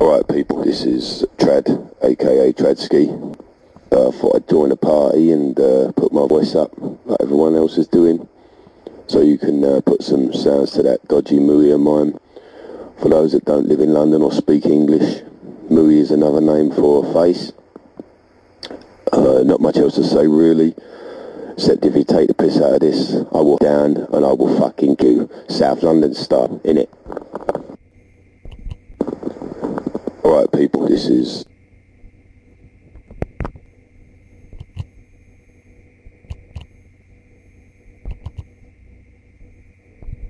Alright people, this is Trad, aka Tradski. Thought I'd join a party and put my voice up like everyone else is doing, so you can put some sounds to that dodgy mooey of mine. For those that don't live in London or speak English, mooey is another name for a face. Not much else to say really, except if you take the piss out of this, I will down and I will fucking go South London style, innit? Alright people, this is